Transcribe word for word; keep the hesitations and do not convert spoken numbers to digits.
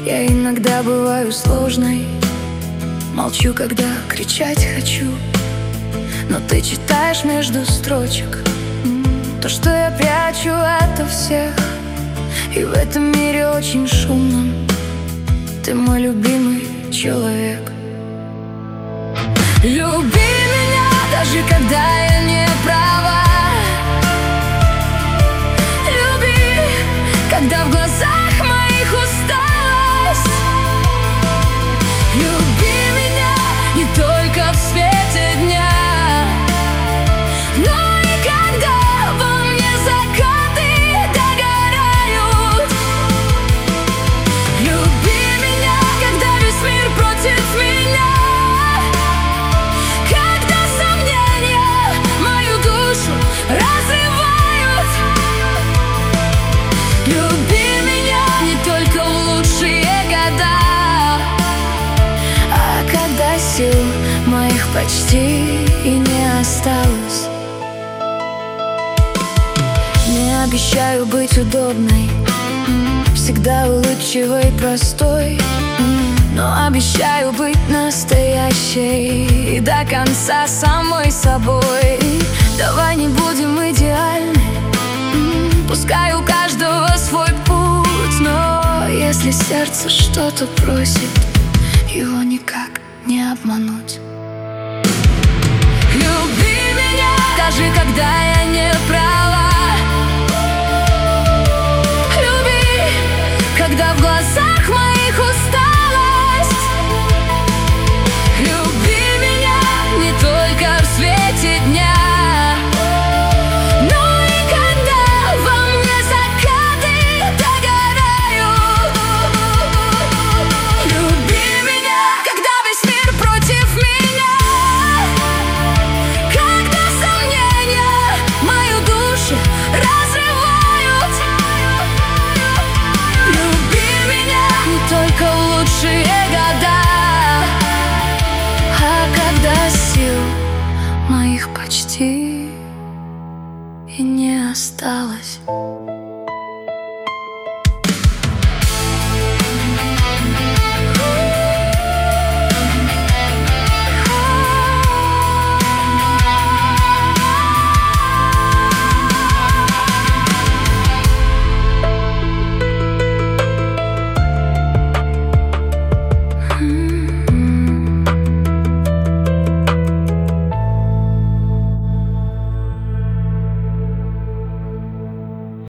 Я иногда бываю сложной, молчу, когда кричать хочу, но ты читаешь между строчек то, что я прячу ото всех. И в этом мире очень шумном ты мой любимый человек. Люби меня, даже когда я не права. Люби, когда в глазах моих усталость. Люби меня не только в свете дня, но и когда во мне закаты догорают. Люби меня, когда весь мир против меня, когда сомнения мою душу разрывают. Люби меня не только в лучшие года, а когда сил моих почти и не осталось. Не обещаю быть удобной, всегда улыбчивой, простой, но обещаю быть настоящей и до конца самой собой. Давай не будем идеальны, пускай у каждого свой путь, но если сердце что-то просит, его никак не обмануть. Люби меня, даже когда я не прав.